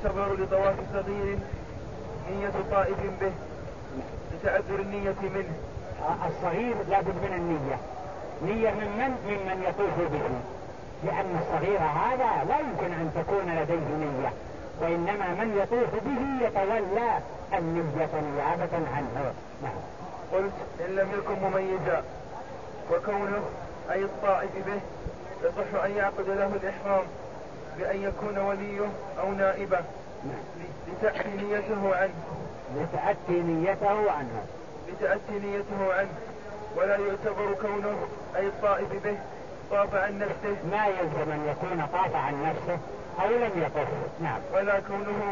يعتبر لطواف صغير نية طائف به لتعذر النية منه. الصغير لابد من النية، نية ممن يطوف به، لأن الصغير هذا لا يمكن أن تكون لديه نية، وإنما من يطوف به يتولى النية نيابة عنه. نعم. قلت إن لم يكن مميزا، وكونه أي الطائف به يصح أن يعقد له الإحرام بأن يكون وليه أو نائبه لتأتي نيته عنه. لتأتي نيته عنه، ولا يعتبر كونه أي الطائف به طاف عن نفسه، ما يلزم أن يكون طاف عن نفسه أو لم يطف. نعم. ولا كونه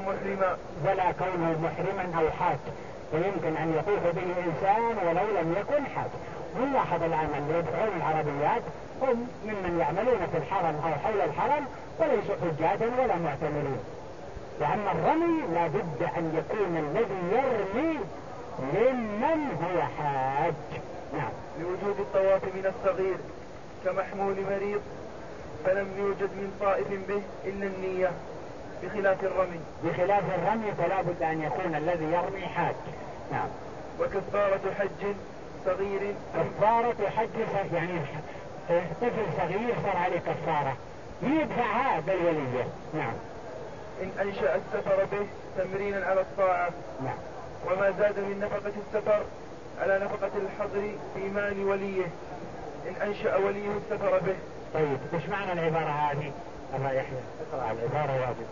محرما أو حاج، فيمكن أن يطوف به إنسان ولو لم يكن حاج. نلاحظ الآن اللي يدفعون العربيات هم ممن يعملون في الحرم أو حول الحرم وليسوا حجاجا ولا معتمرين، لأن الرمي لا بد أن يكون الذي يرمي ممن هو حاج. نعم. لوجود الطواف من الصغير كمحمول مريض، فلم يوجد من طائف به إلا النية بخلاف الرمي فلا بد أن يكون الذي يرمي حاج. نعم. وكفارة حج صغير، كفارة حج يعني طفل صغير صار عليه كفارة يدفعها بالولية. نعم. إن أنشأ السفر به تمرينا على الطاعة. نعم. وما زاد من نفقة السفر على نفقة الحضر في مال وليه إن أنشأ وليه السفر به. طيب ايش معنى العبارة هذه؟ أبا يحيى اقرأ العبارة واجب.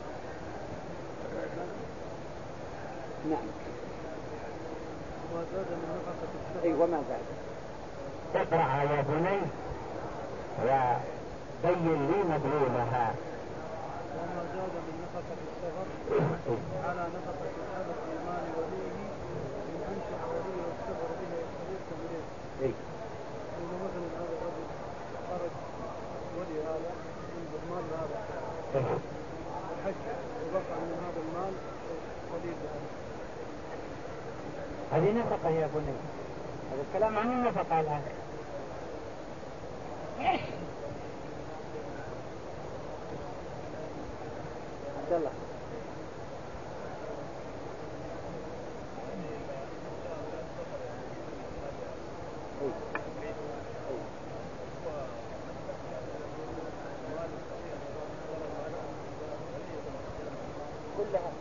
نعم. وما زاد من نفقة السفر. وما زاد. تقرأ يا بني وبين لي مدلولها. وما زاد من نفقة السفر على نفقة الحضر في مال وليه إن أنشأ وليه السفر به يستفيد تمرين. إذا مثلا هذا الرجل خرج ولي هذا من المال هذا الحج وبقى من هذا المال وليد هذه نفقة يا بني، هذا الكلام عن النفقة الآن. عبد الله. كلها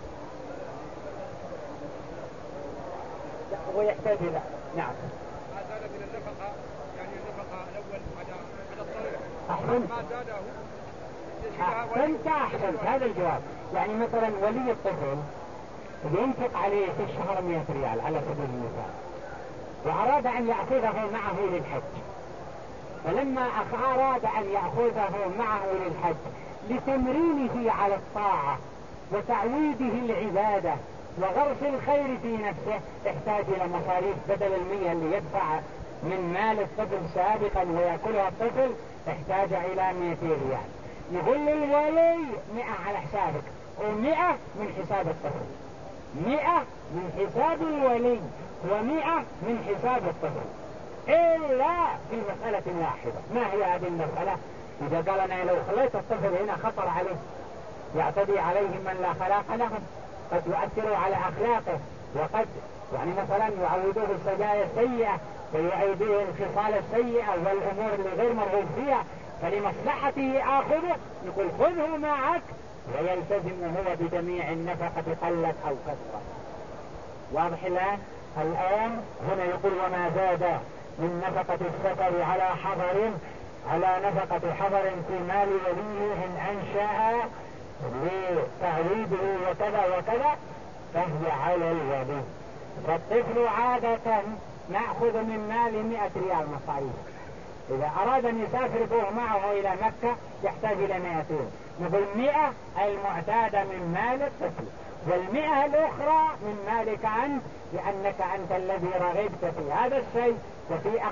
لا هو يحتاج إلى. نعم. ما زاد من النفقة يعني النفقة الأول على الصغير. ما زاده. أحسنت هذا الجواب. يعني مثلا ولي الطفل ينفق عليه في الشهر 100 ريال على سبيل المثال، وأراد أن يأخذه معه للحج، فلما أراد أن يأخذه معه للحج لتمرينه على الطاعة وتعويده العبادة وغرس الخير في نفسه، احتاج إلى مصاريف بدل 100 اللي يدفع من مال الطفل سابقا ويأكلها الطفل، احتاج إلى 200 ريال. نقول للولي 100 على حسابك و100 من حساب الطفل، 100 من حساب الولي و100 من حساب الطفل، إلا في مسألة واحدة. ما هي هذه المسألة؟ إذا قال أنا لو خليت الطفل هنا خطر عليه، يعتدي عليهم من لا خلاق لهم، قد يؤثروا على أخلاقه، وقد يعني مثلا يعودوه السجايا السيئة ويعيدوه الخصال السيئة والأمور اللي غير مرغوب فيها، فلمصلحته آخذه، نقول خذه معك ويلتزم هو بجميع النفقة قلت أو كثرت. واضح الآن هنا يقول وما زاد من نفقة السفر على نفقة حضر في مال وليه إن أنشأ لتعويده وكذا وكذا فهي على الولي. فالطفل عادة نأخذ من مال 100 ريال مصاريف، إذا أراد أن يسافر به معه إلى مكة يحتاج إلى 200، نقول 100 المعتادة من مال الطفل، وال100 الأخرى من مالك أنت، لأنك أنت الذي رغبت في هذا الشيء وفي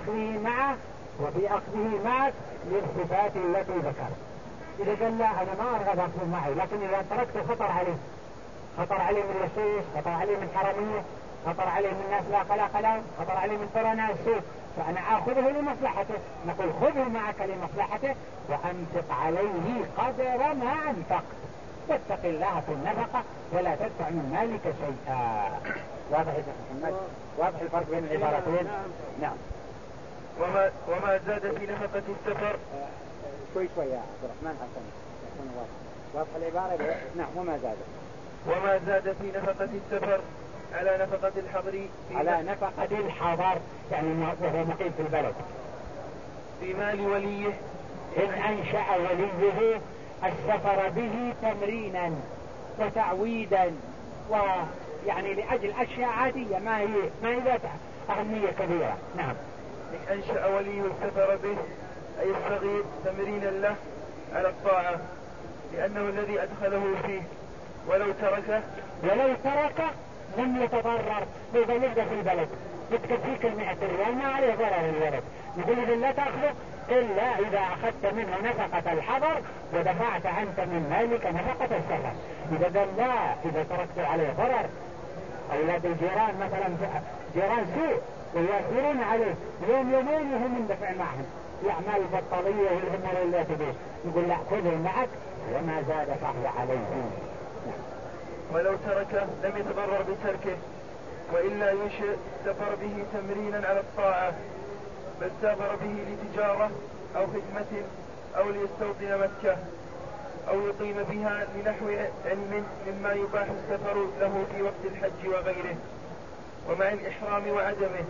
أخذه معك للصفات التي ذكرت. إذا قال لا أنا ما أرغب أخذ معي، لكن إذا تركته خطر عليه من لصوص، خطر عليه من حرمية، خطر عليه من ناس لا خلاق لهم، خطر عليه من قرناء السوء، فأنا أخذه لمصلحته، نقول خذه معك لمصلحته وأنفق عليه قدر ما أنفقت. واتق الله في النفقة ولا تدفع من مالك شيئا. واضح يا شيخ محمد؟ واضح الفرق بين العبارتين؟ نعم. وما زاد في نفقة السفر. شوي يا عبد الرحمن حسن يكون واضح العبارة. نعم. وما زاد في نفقة السفر على نفقة الحضر، على نفقة الحضر يعني وهو مقيم في البلد، في مال وليه إن أنشأ وليه السفر به تمرينا وتعويدا ويعني لأجل أشياء عادية ما هي ذات أهمية كبيرة. نعم. إن أنشأ وليه السفر به أي الصغير تمرينا له على الطاعة لأنه الذي أدخله فيه، ولو تركه لم يتضرر. إذا يبدأ في البلد بتكفيك 100 ريال ما عليه ضرر الولد، يقول إذا لا تأخذه إلا إذا أخذت منه نفقة الحضر ودفعت أنت من مالك نفقة السفر. إذا تركت عليه ضرر، أولاد الجيران مثلا جيران سوء ويأثرون عليه يومين وهم مندفع معهم يعمل البطالية والعمل اللي تبيه، يقول لا خذه معك وما زاد فهو عليه. ولو تركه لم يتضرر بتركه، وإلا ينشئ سفر به تمرينا على الطاعة، بل سافر به لتجارة أو خدمة أو ليستوطن مكة أو يقيم بها لنحو علم مما يباح السفر له في وقت الحج وغيره، ومع الإحرام وعدمه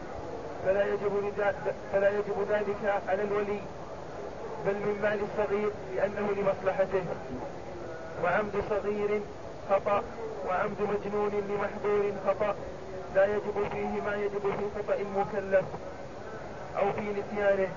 فلا يجب ذلك على الولي، بل من مال الصغير لأنه لمصلحته. وعمد صغير خطأ وعمد مجنون لمحظور خطأ لا يجب فيه ما يجب في خطأ المكلف أو في نسيانه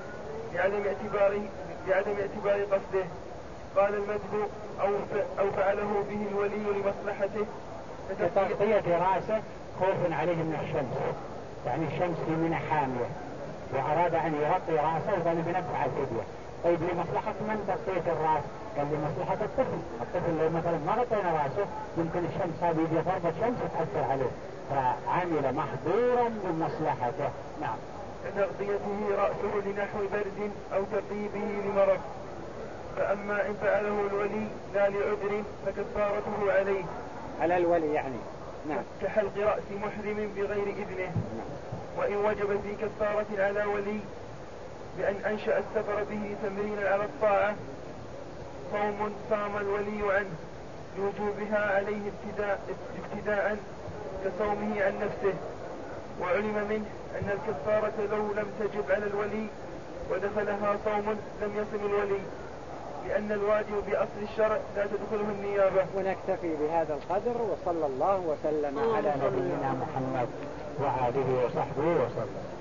لعدم اعتبار قصده. قال المجد أو فعله به الولي لمصلحته كتغطية رأسه خوف عليه من الشمس، يعني الشمس في منى حامية وأراد أن يغطي رأسه وقال بنفع الفدية. طيب لمصلحة من تغطية الرأس؟ قال لمصلحة الطفل لو مثلا ما غطينا رأسه يمكن الشمس هذه يجي ضربة شمس تأثر عليه، فعمل محظورا لمصلحته. نعم. كتغطيته رأسه لنحو برد أو تطيبه لمرض. فأما إن فعله الولي لا لعذر فكفارته على الولي يعني. نعم. كحلق رأس محرم بغير إذنه. وإن وجب في كفارة على ولي بأن أنشأ السفر به تمرينا على الطاعة صوم صام الولي عنه لوجوبها عليه ابتداء كصومه عن نفسه. وعلم منه أن الكفارة لو لم تجب على الولي ودخلها صوم لم يصم الولي، لأن الواجب بأصل الشرع لا تدخله النيابة. ونكتفي بهذا القدر، وصلى الله وسلم على نبينا محمد وآله وصحبه وسلم.